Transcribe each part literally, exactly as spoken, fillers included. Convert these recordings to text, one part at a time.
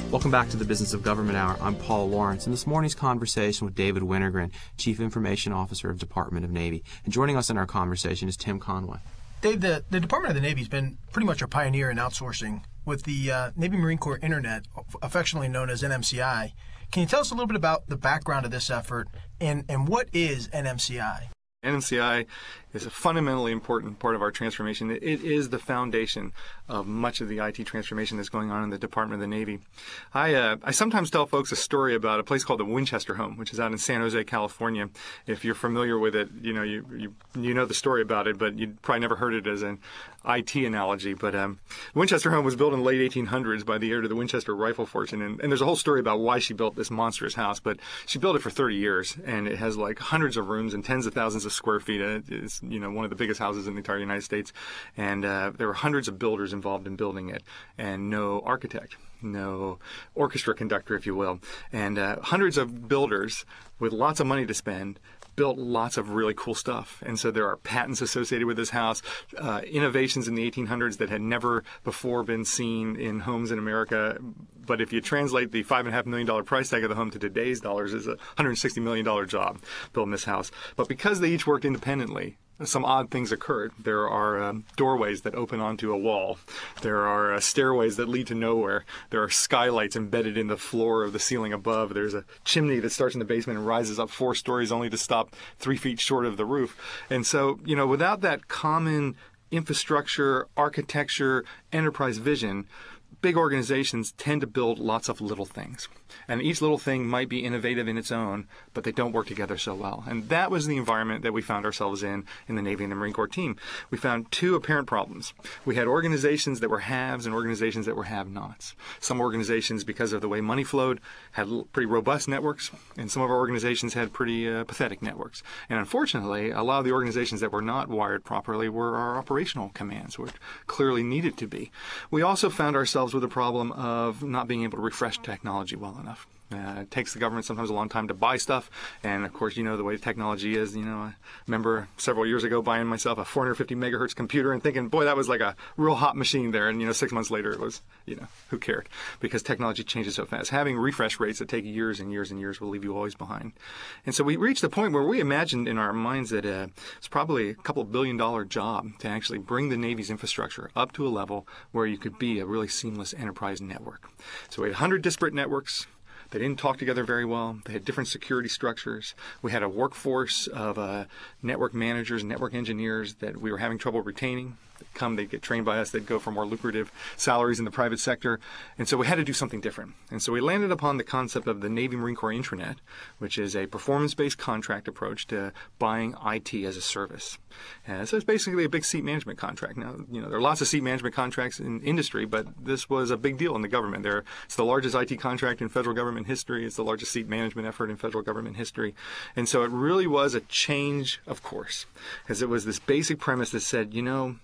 Welcome back to the Business of Government Hour. I'm Paul Lawrence, and this morning's conversation with David Wintergren, Chief Information Officer of Department of Navy. And joining us in our conversation is Tim Conway. Dave, the, the Department of the Navy has been pretty much a pioneer in outsourcing with the uh, Navy Marine Corps Internet, affectionately known as N M C I. Can you tell us a little bit about the background of this effort and, and what is N M C I? N M C I is a fundamentally important part of our transformation. It is the foundation of much of the I T transformation that's going on in the Department of the Navy. I uh, I sometimes tell folks a story about a place called the Winchester Home, which is out in San Jose, California. If you're familiar with it, you know you you, you know the story about it, but you'd probably never heard it as an I T analogy. But um, Winchester Home was built in the late eighteen hundreds by the heir to the Winchester Rifle Fortune, and, and there's a whole story about why she built this monstrous house. But she built it for thirty years, and it has like hundreds of rooms and tens of thousands of square feet. It's, you know, one of the biggest houses in the entire United States. And uh, there were hundreds of builders involved in building it, and no architect, no orchestra conductor, if you will. And uh, hundreds of builders with lots of money to spend built lots of really cool stuff. And so there are patents associated with this house, uh, innovations in the eighteen hundreds that had never before been seen in homes in America. But if you translate the five and a half million dollar price tag of the home to today's dollars, it's a one hundred sixty million dollar job building this house. But because they each worked independently, some odd things occurred. There are um, doorways that open onto a wall. There are uh, stairways that lead to nowhere. There are skylights embedded in the floor of the ceiling above. There's a chimney that starts in the basement and rises up four stories only to stop three feet short of the roof. And so, you know, without that common infrastructure, architecture, enterprise vision, big organizations tend to build lots of little things. And each little thing might be innovative in its own, but they don't work together so well. And that was the environment that we found ourselves in in the Navy and the Marine Corps team. We found two apparent problems. We had organizations that were haves and organizations that were have-nots. Some organizations, because of the way money flowed, had pretty robust networks, and some of our organizations had pretty uh, pathetic networks. And unfortunately, a lot of the organizations that were not wired properly were our operational commands, which clearly needed to be. We also found ourselves with a problem of not being able to refresh technology well enough. Uh, it takes the government sometimes a long time to buy stuff, and of course, you know the way technology is. You know, I remember several years ago buying myself a four hundred fifty megahertz computer and thinking, boy, that was like a real hot machine there. And you know, six months later, it was, you know, who cared? Because technology changes so fast. Having refresh rates that take years and years and years will leave you always behind. And so we reached the point where we imagined in our minds that uh, it's probably a couple of billion dollar job to actually bring the Navy's infrastructure up to a level where you could be a really seamless enterprise network. So we had one hundred disparate networks. They didn't talk together very well. They had different security structures. We had a workforce of uh, network managers, network engineers that we were having trouble retaining. They'd come, they'd get trained by us, they'd go for more lucrative salaries in the private sector. And so we had to do something different. And so we landed upon the concept of the Navy Marine Corps Intranet, which is a performance-based contract approach to buying I T as a service. And so it's basically a big seat management contract. Now, you know, there are lots of seat management contracts in industry, but this was a big deal in the government. There, it's the largest I T contract in federal government history. It's the largest seat management effort in federal government history. And so it really was a change of course, because it was this basic premise that said, you know,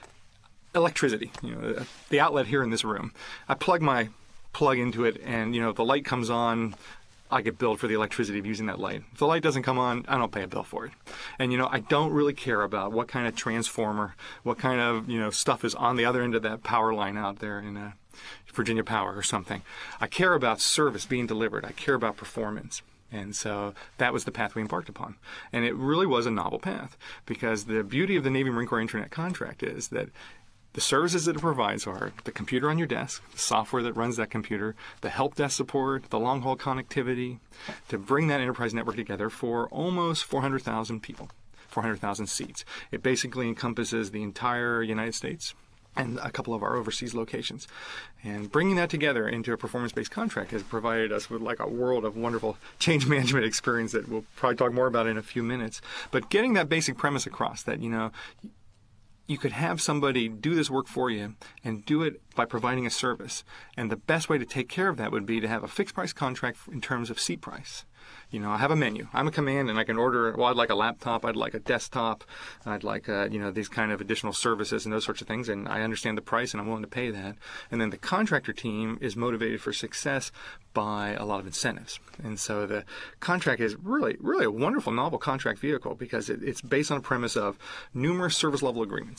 electricity, you know, the outlet here in this room. I plug my plug into it, and you know, if the light comes on, I get billed for the electricity of using that light. If the light doesn't come on, I don't pay a bill for it. And you know, I don't really care about what kind of transformer, what kind of you know stuff is on the other end of that power line out there in uh, Virginia Power or something. I care about service being delivered. I care about performance. And so that was the path we embarked upon. And it really was a novel path, because the beauty of the Navy Marine Corps Internet contract is that the services that it provides are the computer on your desk, the software that runs that computer, the help desk support, the long-haul connectivity, to bring that enterprise network together for almost four hundred thousand people, four hundred thousand seats. It basically encompasses the entire United States and a couple of our overseas locations. And bringing that together into a performance-based contract has provided us with like a world of wonderful change management experience that we'll probably talk more about in a few minutes. But getting that basic premise across that, you know, you could have somebody do this work for you and do it by providing a service. And the best way to take care of that would be to have a fixed price contract in terms of seat price. You know, I have a menu. I'm a command, and I can order, well, I'd like a laptop, I'd like a desktop, I'd like, uh, you know, these kind of additional services and those sorts of things, and I understand the price, and I'm willing to pay that. And then the contractor team is motivated for success by a lot of incentives. And so the contract is really, really a wonderful, novel contract vehicle, because it, it's based on a premise of numerous service level agreements.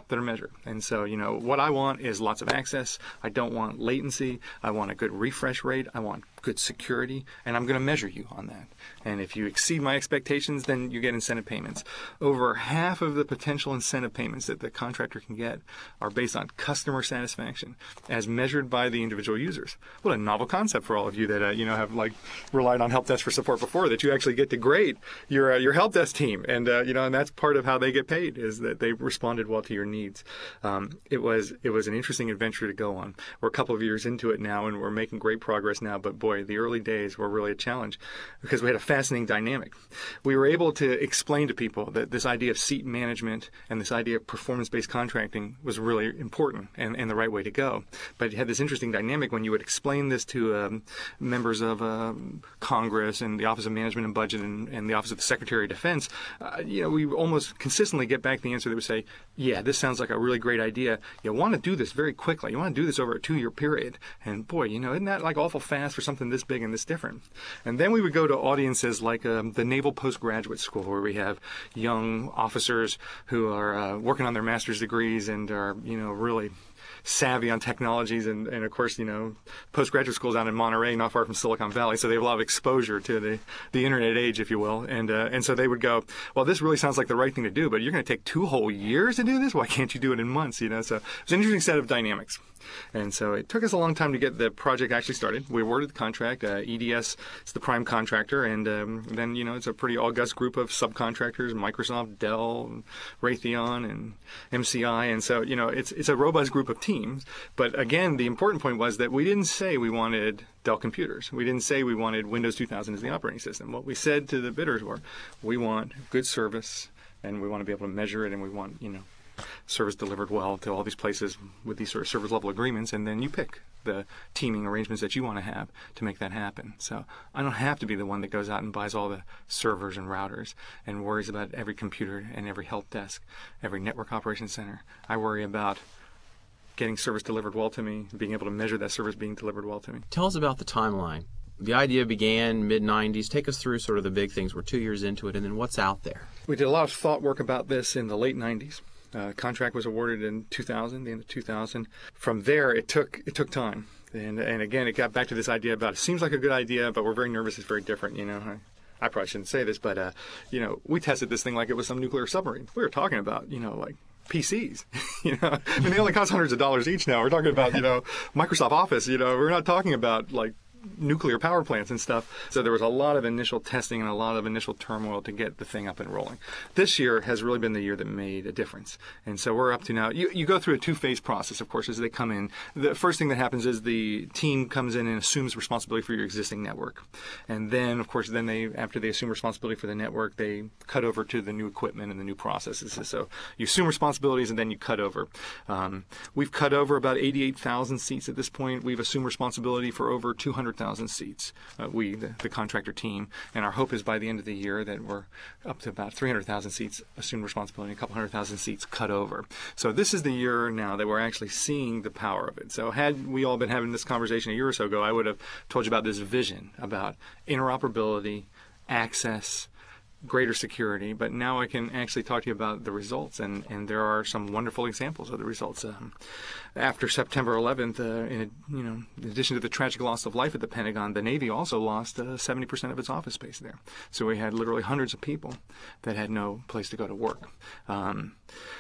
that are measured. And so, you know, what I want is lots of access. I don't want latency. I want a good refresh rate. I want good security, and I'm going to measure you on that. And if you exceed my expectations, then you get incentive payments. Over half of the potential incentive payments that the contractor can get are based on customer satisfaction as measured by the individual users. What a novel concept for all of you that uh, you know have like relied on help desk for support before, that you actually get to grade your uh, your help desk team, and uh, you know, and that's part of how they get paid, is that they responded well to your needs. Um, it was it was an interesting adventure to go on. We're a couple of years into it now, and we're making great progress now. But boy, the early days were really a challenge because we had a fascinating dynamic. We were able to explain to people that this idea of seat management and this idea of performance-based contracting was really important and, and the right way to go. But you had this interesting dynamic when you would explain this to um, members of um, Congress and the Office of Management and Budget and, and the Office of the Secretary of Defense. Uh, you know, we almost consistently get back the answer that would say, yeah, this sounds like a really great idea. You want to do this very quickly. You want to do this over a two-year period. And boy, you know, isn't that like awful fast for something this big and this different? And then we would go to audiences like um, the Naval Postgraduate School, where we have young officers who are uh, working on their master's degrees and are, you know, really savvy on technologies, and, and of course, you know, postgraduate schools out in Monterey, not far from Silicon Valley, so they have a lot of exposure to the, the internet age, if you will, and uh, and so they would go, well, this really sounds like the right thing to do, but you're going to take two whole years to do this? Why can't you do it in months? You know, so it's an interesting set of dynamics. And so it took us a long time to get the project actually started. We awarded the contract. Uh, E D S is the prime contractor, and um, then, you know, it's a pretty august group of subcontractors: Microsoft, Dell, Raytheon, and M C I. And so, you know, it's it's a robust group of teams. But again, the important point was that we didn't say we wanted Dell computers. We didn't say we wanted Windows two thousand as the operating system. What we said to the bidders were, we want good service, and we want to be able to measure it, and we want, you know, service delivered well to all these places with these sort of service level agreements, and then you pick the teaming arrangements that you want to have to make that happen. So I don't have to be the one that goes out and buys all the servers and routers and worries about every computer and every help desk, every network operations center. I worry about getting service delivered well to me, being able to measure that service being delivered well to me. Tell us about the timeline. The idea began mid nineties. Take us through sort of the big things. We're two years into it, and then what's out there? We did a lot of thought work about this in the late nineties. Uh, contract was awarded in two thousand, the end of two thousand. From there, it took it took time, and and again, it got back to this idea about it seems like a good idea, but we're very nervous. It's very different. You know, I, I probably shouldn't say this, but uh, you know, we tested this thing like it was some nuclear submarine. We were talking about, you know, like P Cs, you know, I mean, they only cost hundreds of dollars each now. We're talking about, you know, Microsoft Office. You know, we're not talking about like nuclear power plants and stuff. So there was a lot of initial testing and a lot of initial turmoil to get the thing up and rolling. This year has really been the year that made a difference. And so we're up to now, you, you go through a two-phase process, of course, as they come in. The first thing that happens is the team comes in and assumes responsibility for your existing network. And then, of course, then they, after they assume responsibility for the network, they cut over to the new equipment and the new processes. So you assume responsibilities and then you cut over. Um, we've cut over about eighty-eight thousand seats at this point. We've assumed responsibility for over two hundred thousand seats, uh, we, the, the contractor team, and our hope is by the end of the year that we're up to about three hundred thousand seats assumed responsibility, a couple hundred thousand seats cut over. So this is the year now that we're actually seeing the power of it. So had we all been having this conversation a year or so ago, I would have told you about this vision about interoperability, access, greater security, but now I can actually talk to you about the results, and, and there are some wonderful examples of the results. Um, after September eleventh, uh, in, you know, in addition to the tragic loss of life at the Pentagon, the Navy also lost uh, seventy percent of its office space there. So we had literally hundreds of people that had no place to go to work. Um,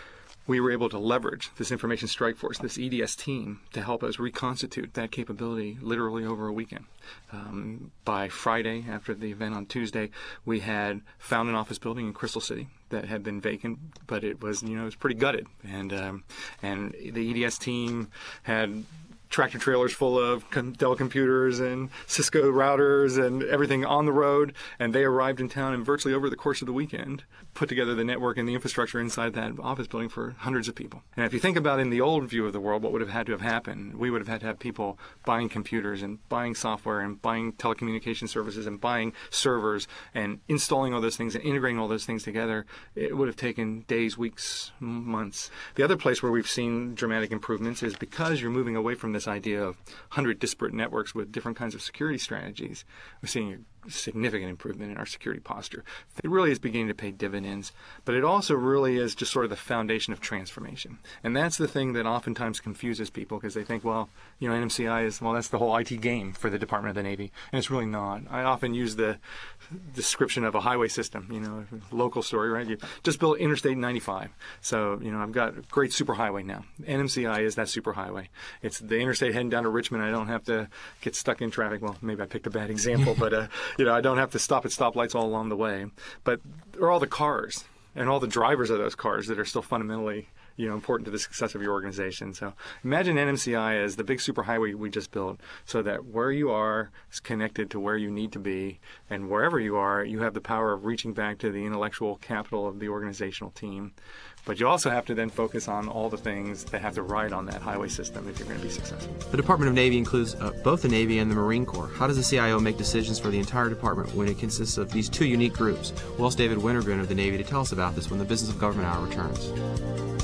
we were able to leverage this Information Strike Force, this E D S team, to help us reconstitute that capability literally over a weekend. Um, by Friday, after the event on Tuesday, we had found an office building in Crystal City that had been vacant, but it was, you know, it was pretty gutted. And um, and the E D S team had tractor trailers full of Dell computers and Cisco routers and everything on the road, and they arrived in town and virtually over the course of the weekend put together the network and the infrastructure inside that office building for hundreds of people. And if you think about in the old view of the world, what would have had to have happened, we would have had to have people buying computers and buying software and buying telecommunication services and buying servers and installing all those things and integrating all those things together. It would have taken days, weeks, months. The other place where we've seen dramatic improvements is because you're moving away from this idea of one hundred disparate networks with different kinds of security strategies. We're seeing significant improvement in our security posture. It really is beginning to pay dividends, but it also really is just sort of the foundation of transformation. And that's the thing that oftentimes confuses people, because they think, well, you know, N M C I is, well, that's the whole I T game for the Department of the Navy. And it's really not. I often use the description of a highway system, you know, local story, right? You just built Interstate ninety-five. So, you know, I've got a great superhighway now. N M C I is that superhighway. It's the interstate heading down to Richmond. I don't have to get stuck in traffic. Well, maybe I picked a bad example, but, uh, you know, I don't have to stop at stoplights all along the way. But there are all the cars and all the drivers of those cars that are still fundamentally, you know, important to the success of your organization. So imagine N M C I as the big superhighway we just built, so that where you are is connected to where you need to be, and wherever you are, you have the power of reaching back to the intellectual capital of the organizational team. But you also have to then focus on all the things that have to ride on that highway system if you're going to be successful. The Department of Navy includes uh, both the Navy and the Marine Corps. How does the C I O make decisions for the entire department when it consists of these two unique groups? We'll ask David Wintergren of the Navy to tell us about this when the Business of Government Hour returns.